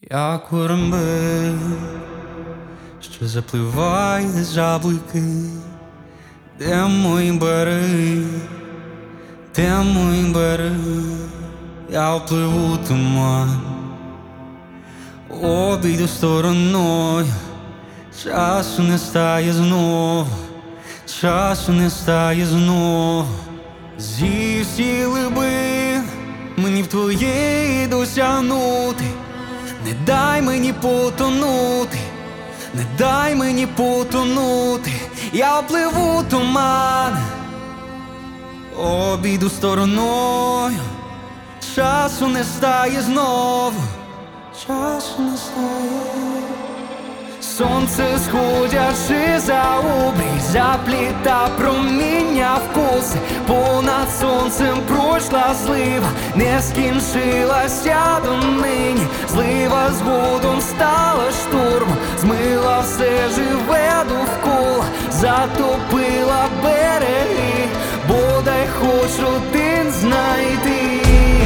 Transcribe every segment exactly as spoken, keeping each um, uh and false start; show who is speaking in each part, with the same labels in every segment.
Speaker 1: як воронби, що запливає жаблики. Де мої береги, де мої береги, я впливу туман, обійду стороною, часу не стає знову, часу не стає знову. Зі всі глибин мені в твоєї досягнути, не дай мені потонути, не дай мені потонути, я впливу туман, обійду стороною, часу не стає знову, часу не стає. Сонце сходячи за обрій, запліта проміння вкуси, понад сонцем пройшла злива, не скінчилася донині. Злива згодом стала штурмом, змила все живе довкола, затопила береги, бодай хоч один знайти.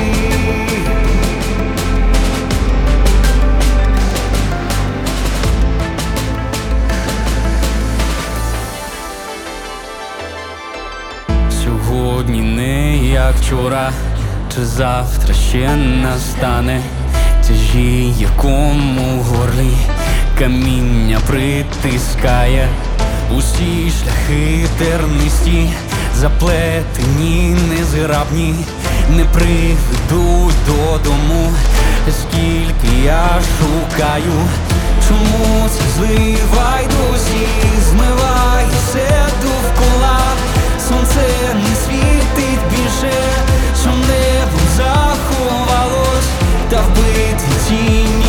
Speaker 1: Сьогодні не як вчора, чи завтра ще настане тяжі, якому в горлі каміння притискає. Усі шляхи тернисті, заплетені, незграбні, не приведуть додому. Скільки я шукаю, чому це злива й досі змиває все довкола. Сонце не світить більше, що небо заховалось, та вбиті тінь